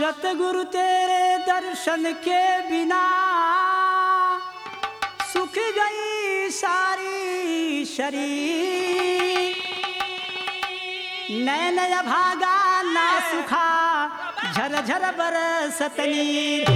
सतगुरु तेरे दर्शन के बिना सुख गई सारी शरीर। नैन भागा ना सुखा झर झर बरसत नीर।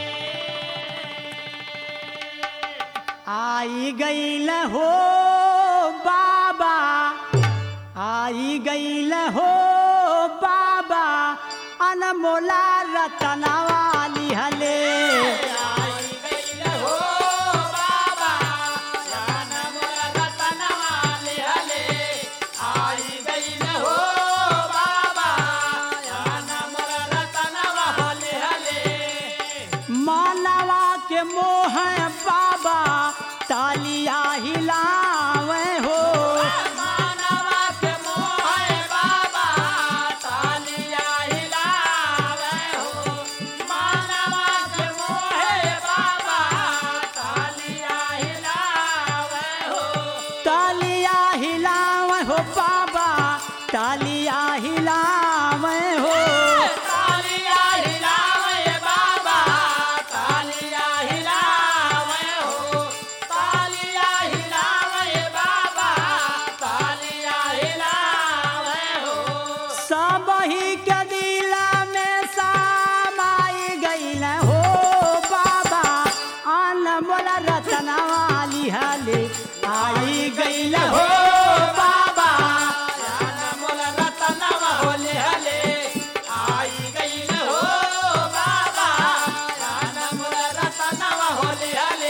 आई गई ल हो बाबा, आई गई ल हो बाबा, अनमोला रतनवा लिहले। आई गई हो बाबा, अनमोला रतनवा लिहले। आई गई हो बाबा, अनमोला रतनवा लिहले। मानवा के मोह बाबा तालिया हिलावे हो। मानवा के मोह बाबा तालिया हिलावे हो। मानवा के मोह बाबा तालिया हिलावे हो। तालिया हिलावे हो बाबा, तालिया हिलावे हो। तालिया हिलावे बाबा, तालिया हिलावे हो। तालिया हिलावे बाबा, तालिया हिलावे हो। सब ही के दिल में समाई गईल हो बाबा, अनमोल रतनवा लिहले। आई गईल हो बाबा, अनमोल रतनवा लिहले। आई गई हो बाबा, अनमोल रतनवा लिहले।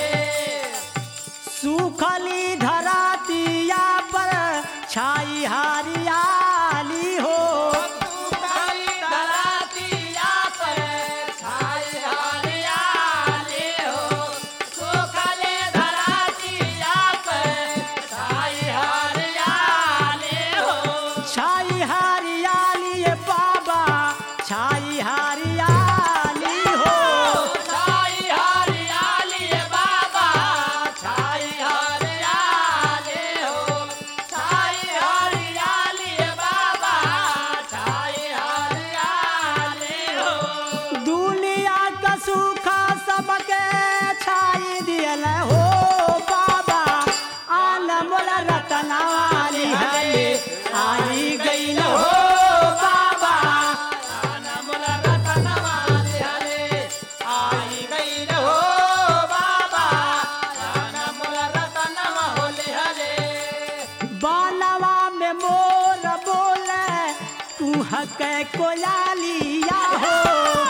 सूखली धरातिया पर छाई हरियाली हो। सूखली धरातिया पर छाई हरियाली हो। सूखली धरातिया पर छाई हरियाली हो। छाई हरियाली ये बाबा, छाई हरियाली हो। छाई हरियाली बाबा, छाई हरियाली हो। छाई हरियाली बाबा, छाई हरियाली हो। दुनिया का सूखा सबके छाई दियल हो बाबा, अनमोल रतनवा लिहले। आई गईल हो बाबा, अनमोल रतनवा लिहले। आई गई हो बाबा, अनमोल रतनवा लिहले। बानवा में मोर बोले तू हक कोयालिया हो।